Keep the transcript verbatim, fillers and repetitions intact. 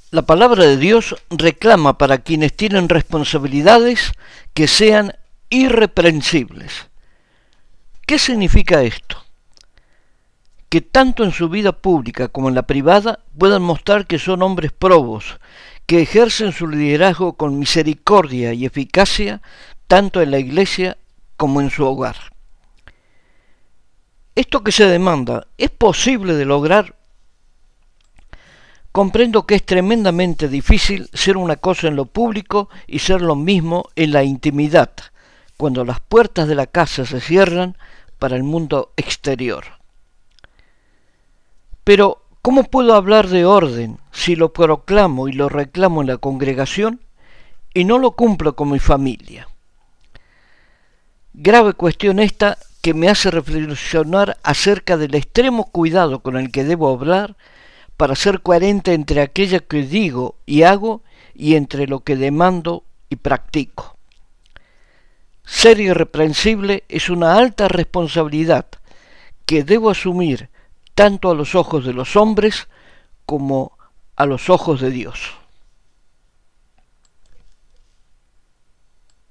La palabra de Dios reclama para quienes tienen responsabilidades que sean irreprensibles. ¿Qué significa esto? Que tanto en su vida pública como en la privada puedan mostrar que son hombres probos, que ejercen su liderazgo con misericordia y eficacia tanto en la iglesia como en su hogar. Esto que se demanda, ¿es posible de lograr? Comprendo que es tremendamente difícil ser una cosa en lo público y ser lo mismo en la intimidad, cuando las puertas de la casa se cierran para el mundo exterior. Pero, ¿cómo puedo hablar de orden si lo proclamo y lo reclamo en la congregación y no lo cumplo con mi familia? Grave cuestión esta que me hace reflexionar acerca del extremo cuidado con el que debo hablar para ser coherente entre aquello que digo y hago y entre lo que demando y practico. Ser irreprensible es una alta responsabilidad que debo asumir tanto a los ojos de los hombres como a los ojos de Dios.